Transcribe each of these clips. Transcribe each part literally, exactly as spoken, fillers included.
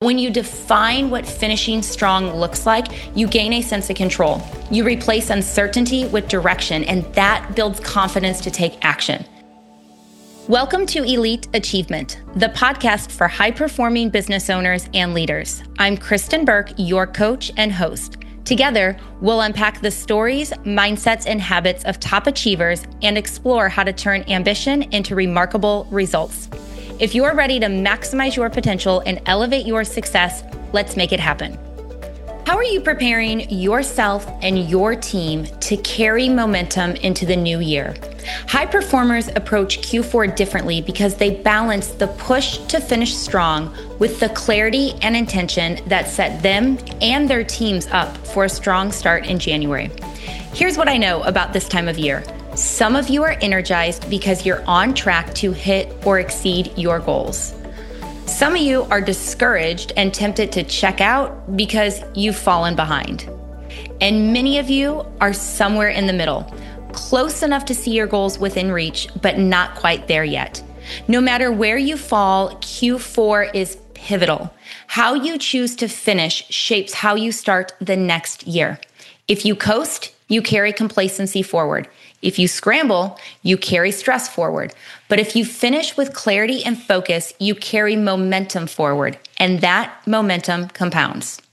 When you define what finishing strong looks like, you gain a sense of control. You replace uncertainty with direction, and that builds confidence to take action. Welcome to Elite Achievement, the podcast for high-performing business owners and leaders. I'm Kristen Burke, your coach and host. Together, we'll unpack the stories, mindsets, and habits of top achievers and explore how to turn ambition into remarkable results. If you're ready to maximize your potential and elevate your success, let's make it happen. How are you preparing yourself and your team to carry momentum into the new year? High performers approach Q four differently because they balance the push to finish strong with the clarity and intention that set them and their teams up for a strong start in January. Here's what I know about this time of year. Some of you are energized because you're on track to hit or exceed your goals. Some of you are discouraged and tempted to check out because you've fallen behind. And many of you are somewhere in the middle, close enough to see your goals within reach, but not quite there yet. No matter where you fall, Q four is pivotal. How you choose to finish shapes how you start the next year. If you coast, you carry complacency forward. If you scramble, you carry stress forward. But if you finish with clarity and focus, you carry momentum forward, and that momentum compounds.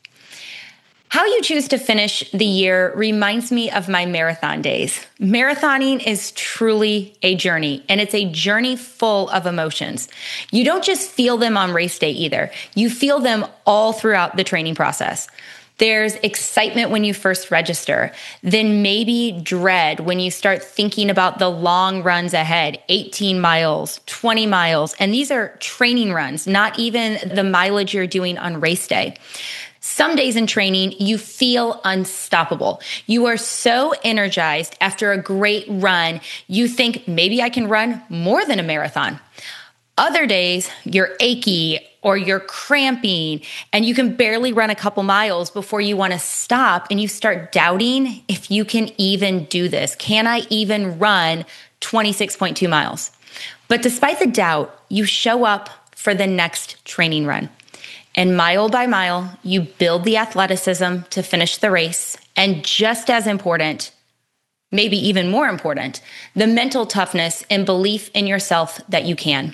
How you choose to finish the year reminds me of my marathon days. Marathoning is truly a journey, and it's a journey full of emotions. You don't just feel them on race day either. You feel them all throughout the training process. There's excitement when you first register, then maybe dread when you start thinking about the long runs ahead, eighteen miles, twenty miles, and these are training runs, not even the mileage you're doing on race day. Some days in training, you feel unstoppable. You are so energized after a great run, you think maybe I can run more than a marathon. Other days, you're achy or you're cramping and you can barely run a couple miles before you want to stop and you start doubting if you can even do this. Can I even run twenty-six point two miles? But despite the doubt, you show up for the next training run. And mile by mile, you build the athleticism to finish the race. And just as important, maybe even more important, the mental toughness and belief in yourself that you can.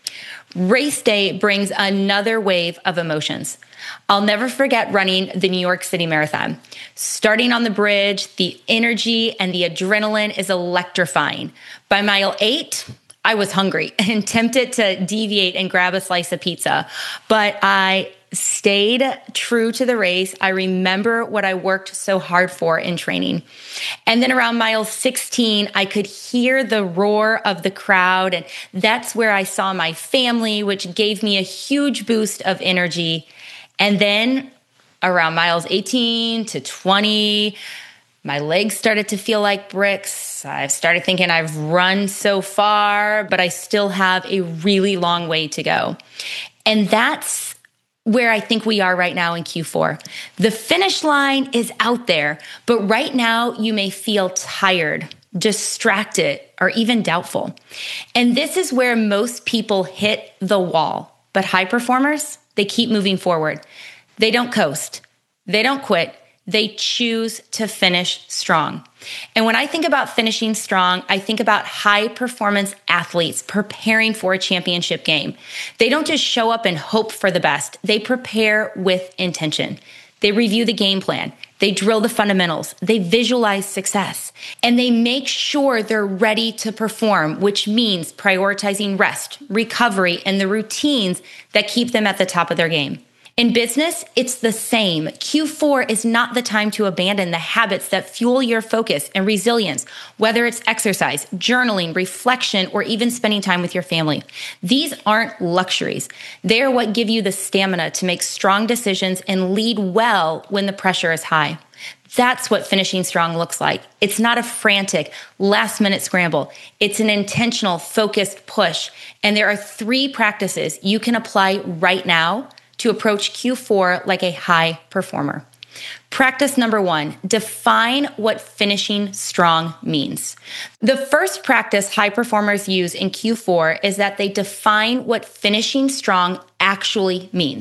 Race day brings another wave of emotions. I'll never forget running the New York City Marathon. Starting on the bridge, the energy and the adrenaline is electrifying. By mile eight, I was hungry and tempted to deviate and grab a slice of pizza, but I stayed true to the race. I remember what I worked so hard for in training. And then around mile sixteen, I could hear the roar of the crowd. And that's where I saw my family, which gave me a huge boost of energy. And then around miles eighteen to twenty, my legs started to feel like bricks. I started thinking I've run so far, but I still have a really long way to go. And that's where I think we are right now in Q four. The finish line is out there, but right now you may feel tired, distracted, or even doubtful. And this is where most people hit the wall. But high performers, they keep moving forward. They don't coast. They don't quit. They choose to finish strong. And when I think about finishing strong, I think about high performance athletes preparing for a championship game. They don't just show up and hope for the best. They prepare with intention. They review the game plan. They drill the fundamentals. They visualize success. And they make sure they're ready to perform, which means prioritizing rest, recovery, and the routines that keep them at the top of their game. In business, it's the same. Q four is not the time to abandon the habits that fuel your focus and resilience, whether it's exercise, journaling, reflection, or even spending time with your family. These aren't luxuries. They are what give you the stamina to make strong decisions and lead well when the pressure is high. That's what finishing strong looks like. It's not a frantic, last-minute scramble. It's an intentional, focused push. And there are three practices you can apply right now to approach Q four like a high performer. Practice number one, define what finishing strong means. The first practice high performers use in Q four is that they define what finishing strong actually means.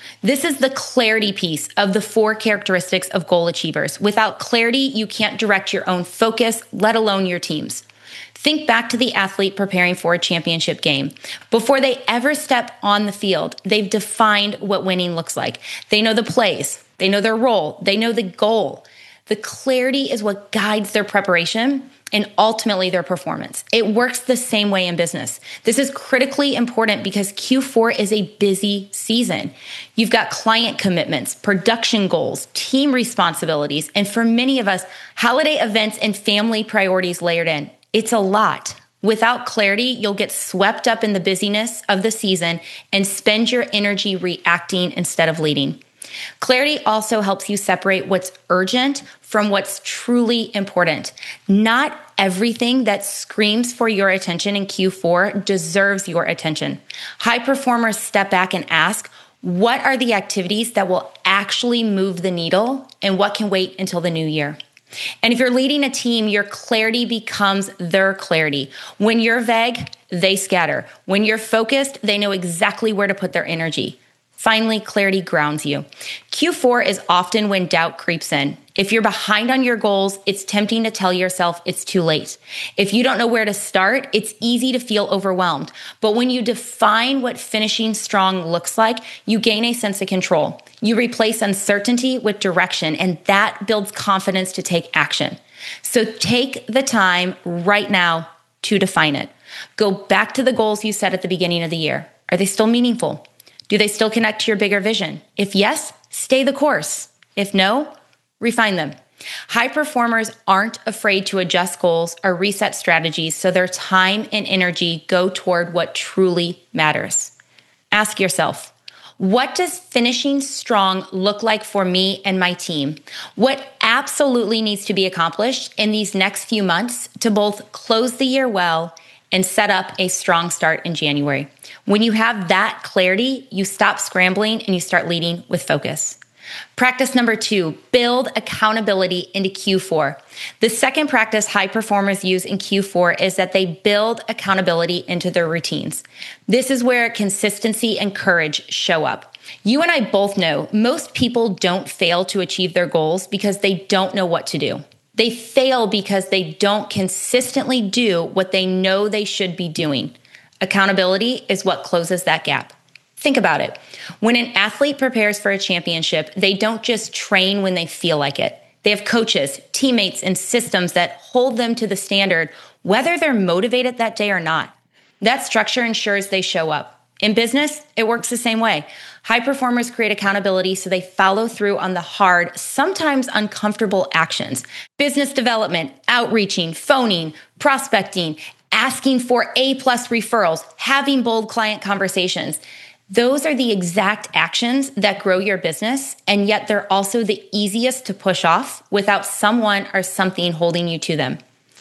This is the clarity piece of the four characteristics of goal achievers. Without clarity, you can't direct your own focus, let alone your team's. Think back to the athlete preparing for a championship game. Before they ever step on the field, they've defined what winning looks like. They know the plays, they know their role, they know the goal. The clarity is what guides their preparation and ultimately their performance. It works the same way in business. This is critically important because Q four is a busy season. You've got client commitments, production goals, team responsibilities, and for many of us, holiday events and family priorities layered in. It's a lot. Without clarity, you'll get swept up in the busyness of the season and spend your energy reacting instead of leading. Clarity also helps you separate what's urgent from what's truly important. Not everything that screams for your attention in Q four deserves your attention. High performers step back and ask, what are the activities that will actually move the needle and what can wait until the new year? And if you're leading a team, your clarity becomes their clarity. When you're vague, they scatter. When you're focused, they know exactly where to put their energy. Finally, clarity grounds you. Q four is often when doubt creeps in. If you're behind on your goals, it's tempting to tell yourself it's too late. If you don't know where to start, it's easy to feel overwhelmed. But when you define what finishing strong looks like, you gain a sense of control. You replace uncertainty with direction, and that builds confidence to take action. So take the time right now to define it. Go back to the goals you set at the beginning of the year. Are they still meaningful? Do they still connect to your bigger vision? If yes, stay the course. If no, refine them. High performers aren't afraid to adjust goals or reset strategies so their time and energy go toward what truly matters. Ask yourself, what does finishing strong look like for me and my team? What absolutely needs to be accomplished in these next few months to both close the year well and set up a strong start in January? When you have that clarity, you stop scrambling and you start leading with focus. Practice number two, build accountability into Q four. The second practice high performers use in Q four is that they build accountability into their routines. This is where consistency and courage show up. You and I both know most people don't fail to achieve their goals because they don't know what to do. They fail because they don't consistently do what they know they should be doing. Accountability is what closes that gap. Think about it. When an athlete prepares for a championship, they don't just train when they feel like it. They have coaches, teammates, and systems that hold them to the standard, whether they're motivated that day or not. That structure ensures they show up. In business, it works the same way. High performers create accountability so they follow through on the hard, sometimes uncomfortable actions. Business development, outreaching, phoning, prospecting, asking for A-plus referrals, having bold client conversations. Those are the exact actions that grow your business, and yet they're also the easiest to push off without someone or something holding you to them.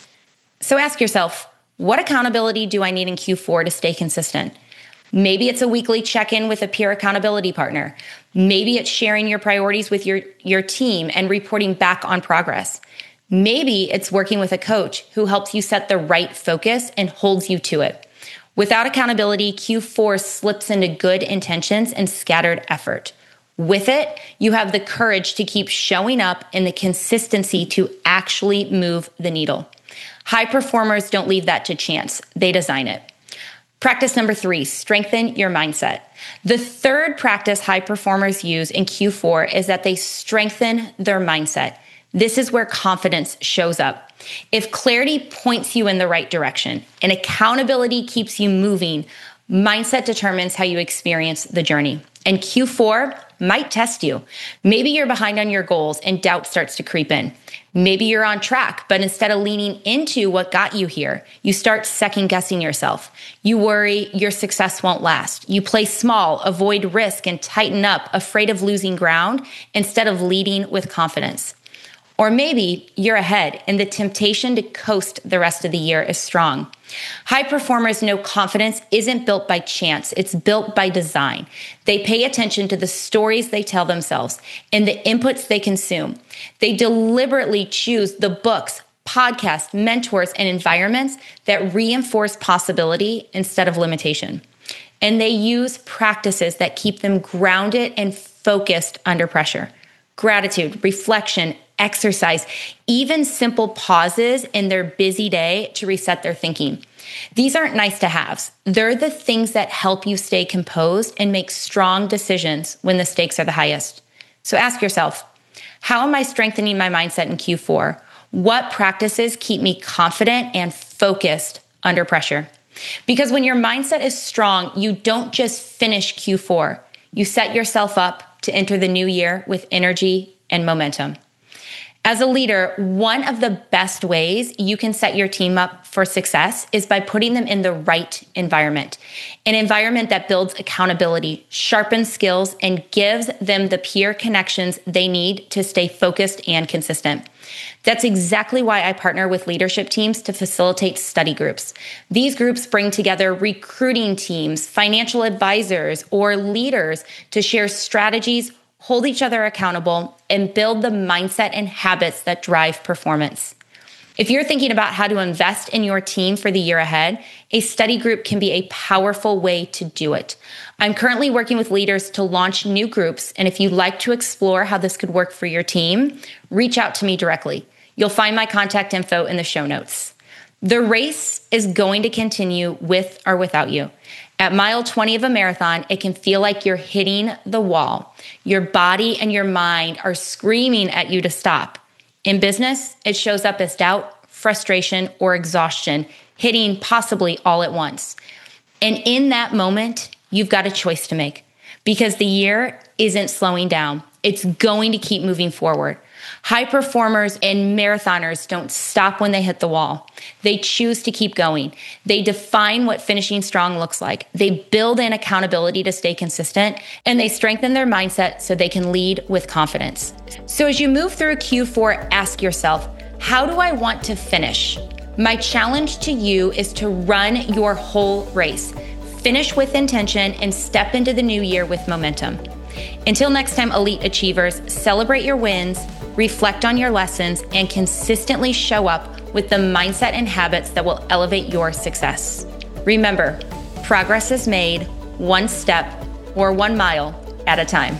So ask yourself, what accountability do I need in Q four to stay consistent? Maybe it's a weekly check-in with a peer accountability partner. Maybe it's sharing your priorities with your, your team and reporting back on progress. Maybe it's working with a coach who helps you set the right focus and holds you to it. Without accountability, Q four slips into good intentions and scattered effort. With it, you have the courage to keep showing up and the consistency to actually move the needle. High performers don't leave that to chance. They design it. Practice number three, strengthen your mindset. The third practice high performers use in Q four is that they strengthen their mindset. This is where confidence shows up. If clarity points you in the right direction and accountability keeps you moving, mindset determines how you experience the journey. And Q four might test you. Maybe you're behind on your goals and doubt starts to creep in. Maybe you're on track, but instead of leaning into what got you here, you start second guessing yourself. You worry your success won't last. You play small, avoid risk, and tighten up, afraid of losing ground instead of leading with confidence. Or maybe you're ahead and the temptation to coast the rest of the year is strong. High performers know confidence isn't built by chance, it's built by design. They pay attention to the stories they tell themselves and the inputs they consume. They deliberately choose the books, podcasts, mentors, and environments that reinforce possibility instead of limitation. and they use practices that keep them grounded and focused under pressure. Gratitude, reflection, exercise, even simple pauses in their busy day to reset their thinking. These aren't nice to haves. They're the things that help you stay composed and make strong decisions when the stakes are the highest. So ask yourself, how am I strengthening my mindset in Q four? What practices keep me confident and focused under pressure? Because when your mindset is strong, you don't just finish Q four. You set yourself up to enter the new year with energy and momentum. As a leader, one of the best ways you can set your team up for success is by putting them in the right environment. An environment that builds accountability, sharpens skills, and gives them the peer connections they need to stay focused and consistent. That's exactly why I partner with leadership teams to facilitate study groups. These groups bring together recruiting teams, financial advisors, or leaders to share strategies, hold each other accountable, and build the mindset and habits that drive performance. If you're thinking about how to invest in your team for the year ahead, a study group can be a powerful way to do it. I'm currently working with leaders to launch new groups, and if you'd like to explore how this could work for your team, reach out to me directly. You'll find my contact info in the show notes. The race is going to continue with or without you. At mile twenty of a marathon, it can feel like you're hitting the wall. Your body and your mind are screaming at you to stop. In business, it shows up as doubt, frustration, or exhaustion, hitting possibly all at once. And in that moment, you've got a choice to make because the year isn't slowing down. It's going to keep moving forward. High performers and marathoners don't stop when they hit the wall. They choose to keep going. They define what finishing strong looks like. They build in accountability to stay consistent, and they strengthen their mindset so they can lead with confidence. So as you move through Q four, ask yourself, how do I want to finish? My challenge to you is to run your whole race. Finish with intention and step into the new year with momentum. Until next time, elite achievers, celebrate your wins, reflect on your lessons, and consistently show up with the mindset and habits that will elevate your success. Remember, progress is made one step or one mile at a time.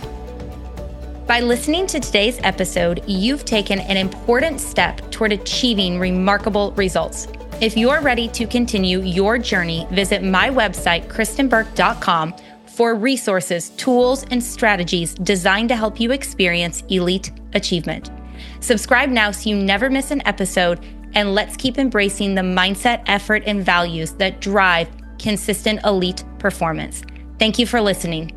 By listening to today's episode, you've taken an important step toward achieving remarkable results. If you're ready to continue your journey, visit my website, kristen burke dot com, for resources, tools, and strategies designed to help you experience elite achievement. Subscribe now so you never miss an episode, and let's keep embracing the mindset, effort, and values that drive consistent elite performance. Thank you for listening.